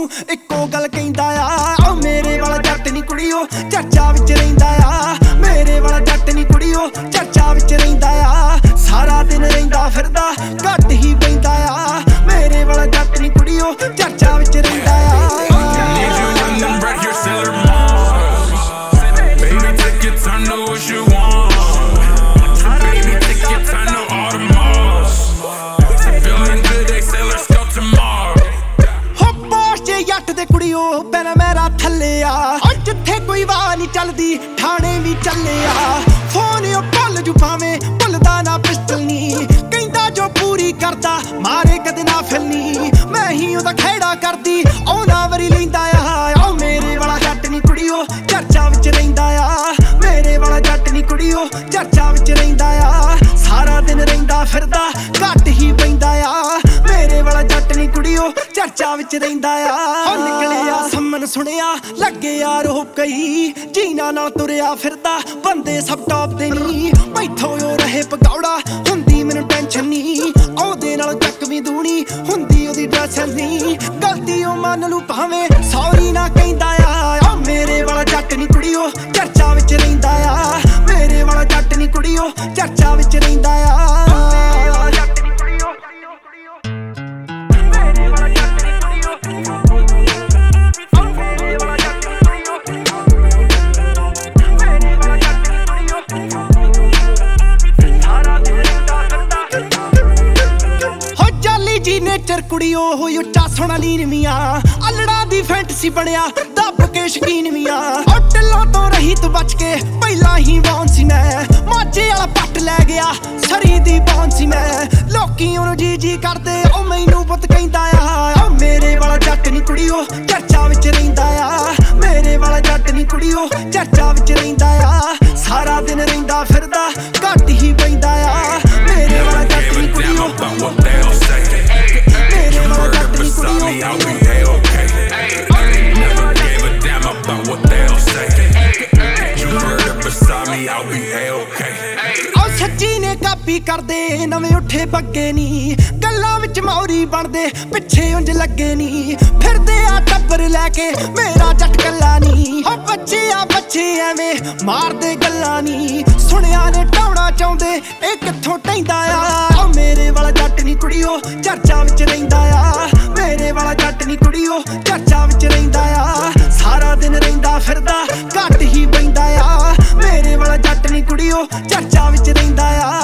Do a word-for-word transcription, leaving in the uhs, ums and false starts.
ਇੱਕੋ ਗੱਲ ਕਹਿੰਦਾ ਆ ਓ ਮੇਰੇ ਵਾਲਾ ਜੱਟ ਨੀ ਕੁੜੀਓ ਚਰਚਾ ਵਿੱਚ ਰਹਿੰਦਾ ਆ ਮੇਰੇ ਵਾਲਾ ਜੱਟ ਨੀ ਕੁੜੀਓ ਚਰਚਾ ਵਿੱਚ ਰਹਿੰਦਾ ਆ ਸਾਰਾ ਦਿਨ ਰਹਿੰਦਾ ਫਿਰਦਾ ਘੱਟ ਹੀ ਪੈਂਦਾ ਆ ਮੇਰੇ ਵਾਲਾ ਜੱਟ ਨੀ ਕੁੜੀਓ ਚਰਚਾ ਵਿੱਚ ਰਹਿੰਦਾ ਆ ਜੱਟ ਦੇ ਕੁੜੀਓ ਪੈਣਾ ਮੇਰਾ ਥੱਲੇ ਆ ਜਿੱਥੇ ਕੋਈ ਵਾਹ ਨੀ ਚੱਲਦੀ ਠਾਣੇ ਵੀ ਚੱਲੇ ਆ ਫੋਨ ਉਹ ਭੁੱਲ ਜੂ ਭਾਵੇਂ ਭੁੱਲਦਾ ਨਾ ਪਿਸਟਲ ਨੀ ਕਹਿੰਦਾ ਜੋ ਪੂਰੀ ਕਰਦਾ ਮਾਰੇ ਕਦੇ ਨਾ ਫਿਲਨੀ ਮੈਂ ਹੀ ਉਹਦਾ ਖੇੜਾ ਕਰਦੀ ਉਹ ਨਾ ਵਰੀ ਲੈਂਦਾ ਆ ਓ ਮੇਰੇ ਵਾਲਾ ਜੱਟ ਨੀ ਕੁੜੀਓ ਚਰਚਾ ਵਿੱਚ ਰਹਿੰਦਾ ਆ ਮੇਰੇ ਵਾਲਾ ਜੱਟ ਨੀ ਕੁੜੀਓ ਚਰਚਾ ਵਿੱਚ ਰਹਿੰਦਾ ਆ ਸਾਰਾ ਦਿਨ ਰਹਿੰਦਾ ਫਿਰਦਾ ਘੱਟ ਹੀ ਪੈਂਦਾ ਆ ਮੇਰੇ ਵਾਲਾ ਜੱਟ ਨੀ ਕੁੜੀਓ ਚਰਚਾ ਵਿੱਚ ਰਹਿੰਦਾ ਆ ਓ ਨਿਕਲਿਆ ਸੰਮਨ ਸੁਣਿਆ ਲੱਗੇ ਯਾਰ ਉਹ ਕਈ ਜੀਨਾ ਨਾਲ ਤੁਰਿਆ ਫਿਰਦਾ ਬੰਦੇ ਸਭ ਟੌਪ ਤੇ ਨੀ ਬੈਠੋ ਓ ਰਹੇ ਪਕੌੜਾ ਹੁੰਦੀ ਮੈਨੂੰ ਟੈਨਸ਼ਨ ਨੀ ਉਹਦੇ ਨਾਲ ਚੱਕ ਵੀ ਦੂਣੀ ਹੁੰਦੀ ਉਹਦੀ ਡਰੈਸ ਨੀ ਗਲਤੀ ਉਹ ਮੰਨ ਲੂ ਭਾਵੇਂ ਸੌਰੀ ਨਾ ਕਹਿੰਦਾ ਆ ਓ ਮੇਰੇ ਵਾਲਾ ਜੱਟ ਨੀ ਕੁੜੀਓ ਚਰਚਾ ਵਿੱਚ ਰਹਿੰਦਾ ਆ ਮੇਰੇ ਵਾਲਾ ਜੱਟ ਨੀ ਕੁੜੀਓ ਚਰਚਾ ਵਿੱਚ ਰਹਿੰਦਾ ਆ ਨੇਚਰ ਕੁੜੀਓ ਹੋਈ ਉੱਚਾ ਸੋਹਣਾ ਨੀਨਵੀਆਂ ਅਲੜਾ ਦੀ ਫੈਂਟਸੀ ਬਣਿਆ ਦੱਬ ਕੇ ਸ਼ਕੀਨ ਵੀਆਂ ਓ ਢਿੱਲੋਂ ਤੋਂ ਰਹੀ ਤੂੰ ਬਚ ਕੇ ਪਹਿਲਾਂ ਹੀ ਬੌਨ ਸੀ ਮੈਂ ਮਾਝੇ ਵਾਲਾ ਪੱਟ ਲੈ ਗਿਆ ਸਰੀ ਦੀ ਬੌਨ ਸੀ ਮੈਂ ਲੋਕੀ ਉਹਨੂੰ ਜੀ ਜੀ ਕਰਦੇ ਉਹ ਮੈਨੂੰ ਪੁੱਤ ਕਹਿੰਦਾ ਆ ਓ ਮੇਰੇ ਵਾਲਾ ਜੱਟ ਨੀ ਕੁੜੀਓ ਚਰਚਾ ਵਿੱਚ ਰਹਿੰਦਾ ਆ ਮੇਰੇ ਵਾਲਾ ਜੱਟ ਨੀ ਕੁੜੀਓ ਚਰਚਾ ਵਿੱਚ ਰਹਿੰਦਾ ਆ ਸਾਰਾ ਦਿਨ ਰਹਿੰਦਾ ਫਿਰਦਾ ਘੱਟ ਹੀ ਪੈਂਦਾ ਆ ਮੇਰੇ ਵਾਲਾ ਜੱਟ ਨੀ ਕੁੜੀਓ I'll be A-okay. Never gave a damn about what they'll say. You murder beside me, I'll be A-okay. ਓ ਸੱਚੀ ਨੇ ਕਾਪੀ ਕਰਦੇ ਨਵੇਂ ਉੱਠੇ ਬੱਗੇ ਨੀ ਗੱਲਾਂ ਵਿੱਚ ਮੌਰੀ ਬਣਦੇ ਪਿੱਛੇ ਉਂਝ ਲੱਗੇ ਨੀ ਫਿਰਦੇ ਆ ਟੱਬਰ ਲੈ ਕੇ ਮੇਰਾ ਜੱਟ ਕੱਲਾ ਨੀ ਓ ਬੱਚੇ ਆ ਬੱਚੇ ਐਵੇਂ ਮਾਰਦੇ ਗੱਲਾਂ ਨੀ ਸੁਣਿਆ ਨੇ ਟਾਉਣਾ ਚਾਹੁੰਦੇ ਇਹ ਕਿੱਥੋਂ ਟੈਂਦਾ ਆ ਓ ਮੇਰੇ ਵਾਲਾ ਜੱਟ ਨੀ ਕੁੜੀਓ ਚਰਚਾ ਵਿੱਚ ਰਹਿੰਦਾ ਆ ਮੇਰੇ ਵਾਲਾ ਜੱਟ ਨੀ ਕੁੜੀਓ ਚਰਚਾ ਵਿੱਚ ਰਹਿੰਦਾ ਆ ਸਾਰਾ ਦਿਨ ਰਹਿੰਦਾ ਫਿਰਦਾ ਘੱਟ ਹੀ ਪੈਂਦਾ ਆ ਮੇਰੇ ਵਾਲਾ ਜੱਟ ਨੀ ਕੁੜੀਓ ਚਰਚਾ ਵਿੱਚ ਰਹਿੰਦਾ ਆ